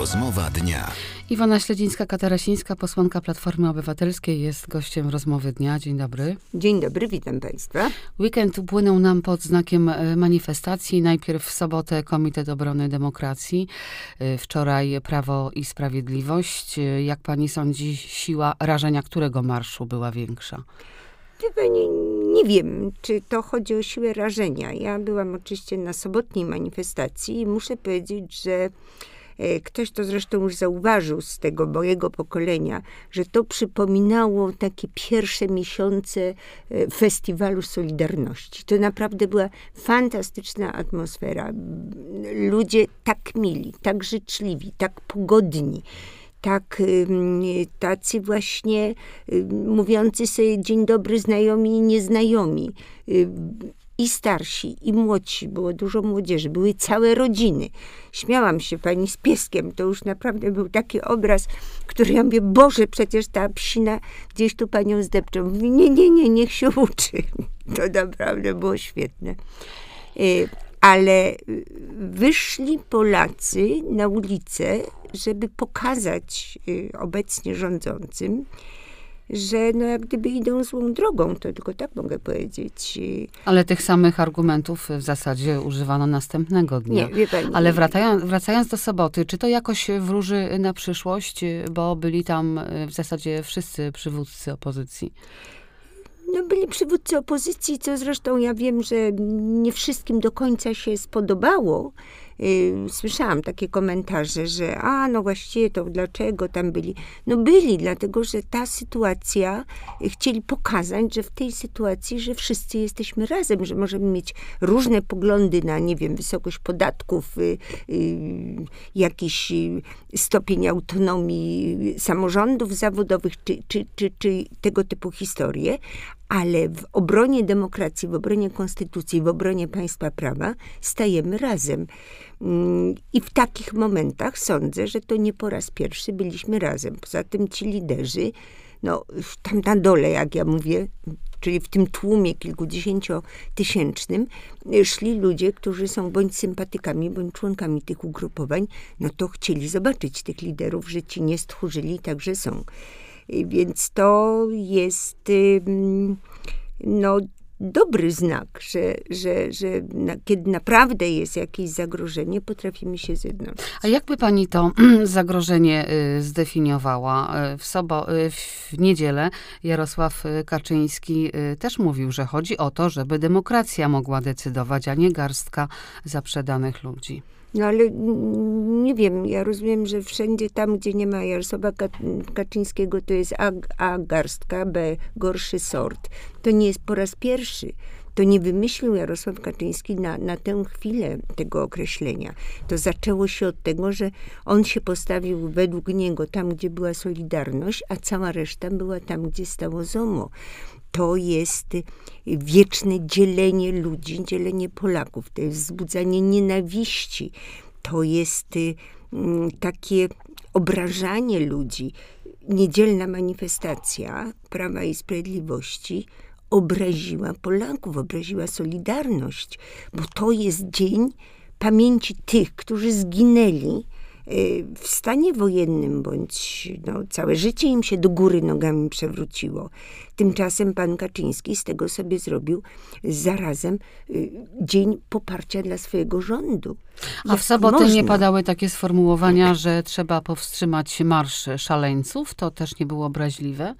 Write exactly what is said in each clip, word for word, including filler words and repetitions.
Rozmowa dnia. Iwona Śledzińska-Katarasińska, posłanka Platformy Obywatelskiej, jest gościem Rozmowy Dnia. Dzień dobry. Dzień dobry, witam Państwa. Weekend upłynął nam pod znakiem manifestacji. Najpierw w sobotę Komitet Obrony Demokracji, wczoraj Prawo i Sprawiedliwość. Jak pani sądzi, siła rażenia którego marszu była większa? Nie, nie wiem, czy to chodzi o siłę rażenia. Ja byłam oczywiście na sobotniej manifestacji i muszę powiedzieć, że ktoś to zresztą już zauważył z tego mojego pokolenia, że to przypominało takie pierwsze miesiące Festiwalu Solidarności. To naprawdę była fantastyczna atmosfera. Ludzie tak mili, tak życzliwi, tak pogodni. Tak, tacy właśnie mówiący sobie dzień dobry znajomi i nieznajomi. I starsi, i młodsi. Było dużo młodzieży. Były całe rodziny. Śmiałam się pani z pieskiem. To już naprawdę był taki obraz, który ja mówię, Boże, przecież ta psina gdzieś tu panią zdepczą. Mówi, nie, nie, nie, niech się uczy. To naprawdę było świetne. Ale wyszli Polacy na ulicę, żeby pokazać obecnie rządzącym, że no jak gdyby idą złą drogą, to tylko tak mogę powiedzieć. Ale tych samych argumentów w zasadzie używano następnego dnia. Nie, wie pani, Ale wracając, wracając do soboty, czy to jakoś wróży na przyszłość, bo byli tam w zasadzie wszyscy przywódcy opozycji? No byli przywódcy opozycji, co zresztą ja wiem, że nie wszystkim do końca się spodobało. Słyszałam takie komentarze, że a no właściwie to dlaczego tam byli? No byli, dlatego że ta sytuacja, chcieli pokazać, że w tej sytuacji, że wszyscy jesteśmy razem, że możemy mieć różne poglądy na, nie wiem, wysokość podatków, y, y, jakiś stopień autonomii samorządów zawodowych, czy, czy, czy, czy tego typu historie, ale w obronie demokracji, w obronie konstytucji, w obronie państwa prawa stajemy razem. I w takich momentach sądzę, że to nie po raz pierwszy byliśmy razem. Poza tym ci liderzy, no tam na dole, jak ja mówię, czyli w tym tłumie kilkudziesięciotysięcznym, szli ludzie, którzy są bądź sympatykami, bądź członkami tych ugrupowań, no to chcieli zobaczyć tych liderów, że ci nie stchórzyli, także są. Więc to jest no, dobry znak, że, że, że na, kiedy naprawdę jest jakieś zagrożenie, potrafimy się zjednoczyć. A jakby pani to zagrożenie zdefiniowała? W, sobo, w niedzielę Jarosław Kaczyński też mówił, że chodzi o to, żeby demokracja mogła decydować, a nie garstka zaprzedanych ludzi. No ale nie wiem, ja rozumiem, że wszędzie tam, gdzie nie ma Jarosława Kaczyńskiego, to jest A, A garstka, B gorszy sort. To nie jest po raz pierwszy. To nie wymyślił Jarosław Kaczyński na, na tę chwilę tego określenia. To zaczęło się od tego, że on się postawił według niego tam, gdzie była Solidarność, a cała reszta była tam, gdzie stało ZOMO. To jest wieczne dzielenie ludzi, dzielenie Polaków. To jest wzbudzanie nienawiści. To jest takie obrażanie ludzi. Niedzielna manifestacja Prawa i Sprawiedliwości obraziła Polaków, obraziła Solidarność, bo to jest dzień pamięci tych, którzy zginęli w stanie wojennym, bądź no, całe życie im się do góry nogami przewróciło. Tymczasem pan Kaczyński z tego sobie zrobił zarazem y, dzień poparcia dla swojego rządu. A Jak w sobotę można? nie padały takie sformułowania, że trzeba powstrzymać marsz szaleńców? To też nie było obraźliwe?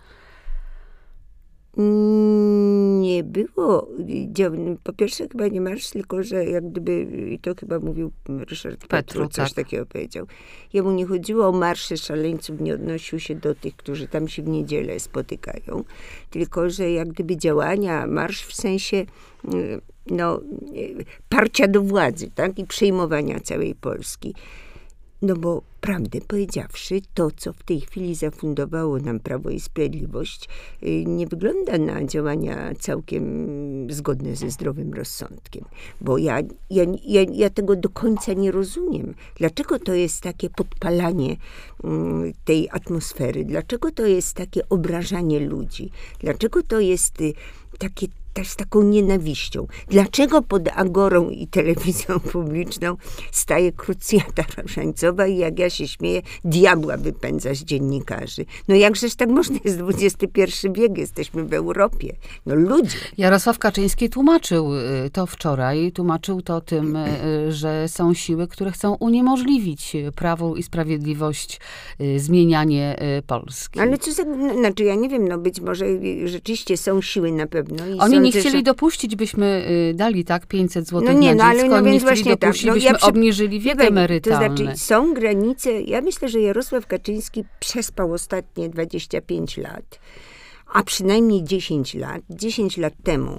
Nie było. Po pierwsze chyba nie marsz, tylko że jak gdyby, i to chyba mówił Ryszard Petru, Petru coś tak. takiego powiedział. Jemu nie chodziło o marsze szaleńców, nie odnosił się do tych, którzy tam się w niedzielę spotykają, tylko że jak gdyby działania, marsz w sensie no, parcia do władzy, tak, i przejmowania całej Polski. No bo prawdę powiedziawszy, to, co w tej chwili zafundowało nam Prawo i Sprawiedliwość, nie wygląda na działania całkiem zgodne ze zdrowym rozsądkiem. Bo ja, ja, ja, ja tego do końca nie rozumiem. Dlaczego to jest takie podpalanie um, tej atmosfery? Dlaczego to jest takie obrażanie ludzi? Dlaczego to jest y, takie też z taką nienawiścią. Dlaczego pod Agorą i telewizją publiczną staje krucjata różańcowa i jak ja się śmieję, diabła wypędza z dziennikarzy? No jakżeż tak można? Jest dwudziesty pierwszy wiek, jesteśmy w Europie. No ludzie. Jarosław Kaczyński tłumaczył to wczoraj, tłumaczył to tym, że są siły, które chcą uniemożliwić Prawu i Sprawiedliwość zmienianie Polski. Ale co za, znaczy ja nie wiem, no być może rzeczywiście są siły na pewno. I Oni nie sądzę, chcieli że... dopuścić, byśmy y, dali tak pięćset złotych No nie, na no, ale dziecko, no nie więc chcieli właśnie dopuścić, tak. No, byśmy ja przy... obniżyli wiek Wiem, emerytalny. To znaczy są granice, ja myślę, że Jarosław Kaczyński przespał ostatnie dwadzieścia pięć lat, a przynajmniej dziesięć lat. dziesięć lat temu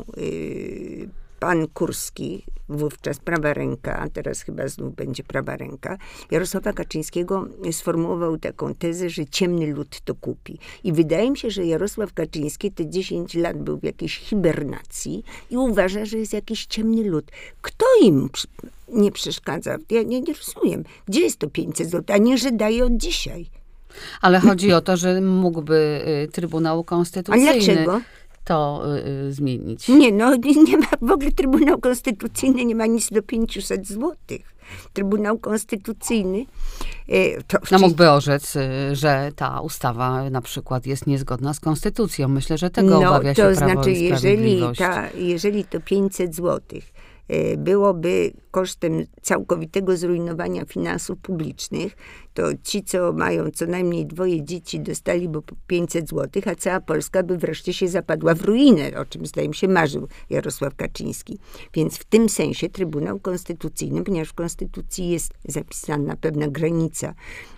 yy, pan Kurski, wówczas prawa ręka, a teraz chyba znów będzie prawa ręka, Jarosława Kaczyńskiego sformułował taką tezę, że ciemny lud to kupi. I wydaje mi się, że Jarosław Kaczyński te dziesięć lat był w jakiejś hibernacji i uważa, że jest jakiś ciemny lud. Kto im nie przeszkadza? Ja nie, nie rozumiem. Gdzie jest to pięćset złotych? A nie, że daje od dzisiaj. Ale chodzi o to, że mógłby y, Trybunał Konstytucyjny... A dlaczego? to y, zmienić. Nie, no nie ma, w ogóle Trybunał Konstytucyjny nie ma nic do pięćset złotych. Trybunał Konstytucyjny y, to... No mógłby orzec, y, że ta ustawa na przykład jest niezgodna z Konstytucją. Myślę, że tego no, obawia się to Prawo znaczy, i jeżeli, Sprawiedliwość. ta, jeżeli to pięćset złotych y, byłoby kosztem całkowitego zrujnowania finansów publicznych, to ci, co mają co najmniej dwoje dzieci, dostaliby po pięćset złotych, a cała Polska by wreszcie się zapadła w ruinę, o czym zdaje mi się marzył Jarosław Kaczyński. Więc w tym sensie Trybunał Konstytucyjny, ponieważ w Konstytucji jest zapisana pewna granica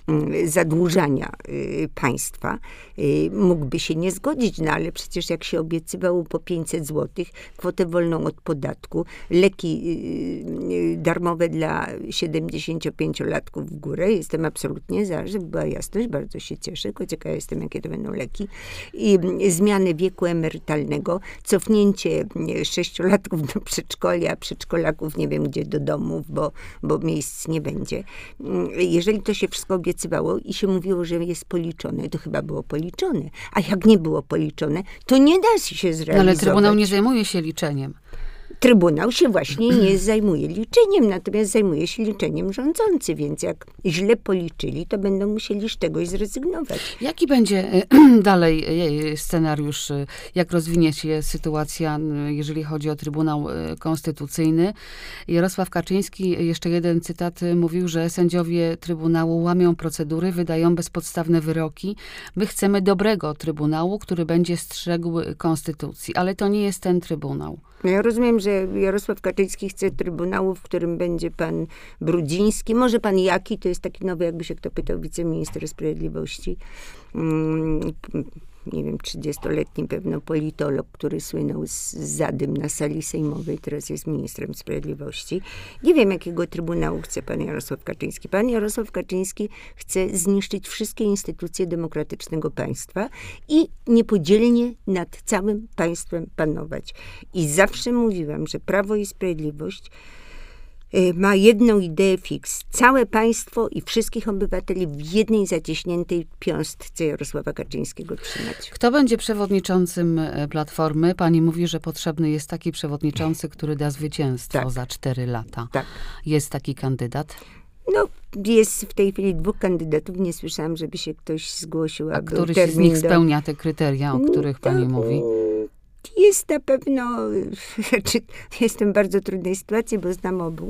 y, zadłużania y, państwa, y, mógłby się nie zgodzić, no ale przecież jak się obiecywało po pięćset złotych, kwotę wolną od podatku, leki y, y, darmowe dla siedemdziesięciopięciolatków w górę, jestem absolutnie za, żeby była jasność, bardzo się cieszę, ciekawa jestem, jakie to będą leki. I zmiany wieku emerytalnego, cofnięcie sześciolatków do przedszkola, przedszkolaków nie wiem gdzie, do domów, bo, bo miejsc nie będzie. Jeżeli to się wszystko obiecywało i się mówiło, że jest policzone, to chyba było policzone. A jak nie było policzone, to nie da się zrealizować. No, ale Trybunał nie zajmuje się liczeniem. Trybunał się właśnie nie zajmuje liczeniem, natomiast zajmuje się liczeniem rządzący, więc jak źle policzyli, to będą musieli z czegoś zrezygnować. Jaki będzie dalej scenariusz, jak rozwinie się sytuacja, jeżeli chodzi o Trybunał Konstytucyjny? Jarosław Kaczyński, jeszcze jeden cytat, mówił, że sędziowie Trybunału łamią procedury, wydają bezpodstawne wyroki. My chcemy dobrego Trybunału, który będzie strzegł Konstytucji, ale to nie jest ten Trybunał. No ja rozumiem, że Jarosław Kaczyński chce Trybunału, w którym będzie pan Brudziński, może pan Jaki, to jest taki nowy, jakby się kto pytał, wiceminister sprawiedliwości. Hmm, nie wiem, trzydziestoletni pewno politolog, który słynął z zadym na sali sejmowej, teraz jest ministrem sprawiedliwości. Nie wiem, jakiego Trybunału chce pan Jarosław Kaczyński. Pan Jarosław Kaczyński chce zniszczyć wszystkie instytucje demokratycznego państwa i niepodzielnie nad całym państwem panować. I zawsze mówiłam, że Prawo i Sprawiedliwość ma jedną ideę fix. Całe państwo i wszystkich obywateli w jednej zacieśniętej piąstce Jarosława Kaczyńskiego trzymać. Kto będzie przewodniczącym Platformy? Pani mówi, że potrzebny jest taki przewodniczący, który da zwycięstwo tak. za cztery lata. Tak. Jest taki kandydat? No, jest w tej chwili dwóch kandydatów. Nie słyszałam, żeby się ktoś zgłosił. A któryś z nich do... spełnia te kryteria, o których pani to... mówi? Jest na pewno, znaczy, jestem w bardzo trudnej sytuacji, bo znam obu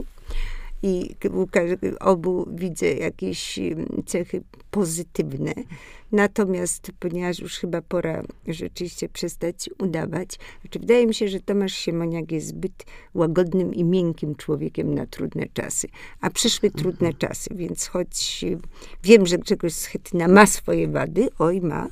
i u obu widzę jakieś cechy pozytywne. Natomiast, ponieważ już chyba pora rzeczywiście przestać udawać, znaczy wydaje mi się, że Tomasz Siemoniak jest zbyt łagodnym i miękkim człowiekiem na trudne czasy. A przyszły trudne czasy, więc choć wiem, że Grzegorz Schetyna ma swoje wady, oj ma,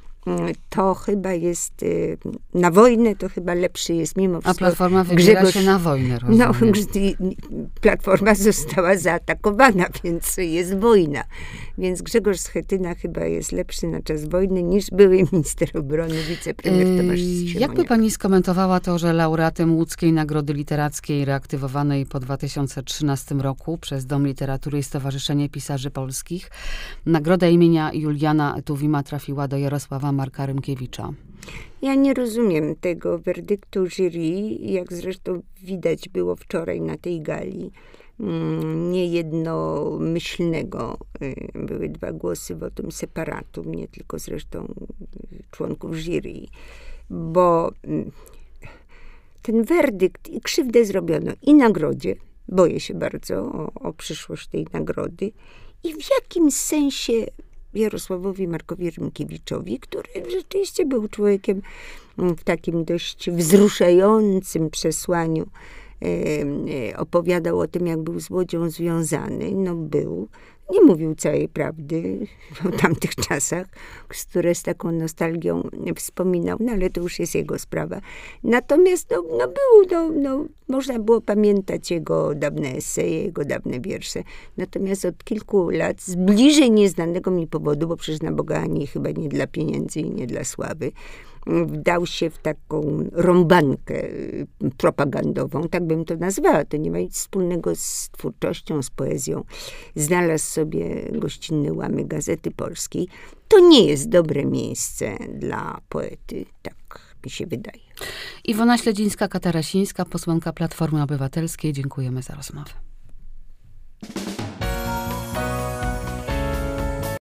to chyba jest, na wojnę to chyba lepszy jest mimo wszystko. A Platforma wybiera Grzegorz, się na wojnę, rozumiem. No, Platforma została zaatakowana, więc jest wojna. Więc Grzegorz Schetyna chyba jest lepszy na czas wojny niż były minister obrony, wicepremier Tomasz Siemoniak. Jakby pani skomentowała to, że laureatem Łódzkiej Nagrody Literackiej reaktywowanej po dwa tysiące trzynastym roku przez Dom Literatury i Stowarzyszenie Pisarzy Polskich nagroda imienia Juliana Tuwima trafiła do Jarosława Marka Rymkiewicza? Ja nie rozumiem tego werdyktu jury, jak zresztą widać było wczoraj na tej gali. Niejednomyślnego. Były dwa głosy wotum separatum, nie tylko zresztą członków jury, bo ten werdykt i krzywdę zrobiono i nagrodzie, boję się bardzo o, o przyszłość tej nagrody, i w jakimś sensie Jarosławowi Markowi Rymkiewiczowi, który rzeczywiście był człowiekiem w takim dość wzruszającym przesłaniu. Opowiadał o tym, jak był z Łodzią związany. No był. Nie mówił całej prawdy o tamtych czasach, które z taką nostalgią wspominał, no ale to już jest jego sprawa. Natomiast no, no był, no, no, można było pamiętać jego dawne eseje, jego dawne wiersze. Natomiast od kilku lat, z bliżej nieznanego mi powodu, bo przecież na Boga ani chyba nie dla pieniędzy i nie dla sławy, wdał się w taką rąbankę propagandową, tak bym to nazwała. To nie ma nic wspólnego z twórczością, z poezją. Znalazł sobie gościnny łamy Gazety Polskiej. To nie jest dobre miejsce dla poety, tak mi się wydaje. Iwona Śledzińska-Katarasińska, posłanka Platformy Obywatelskiej. Dziękujemy za rozmowę.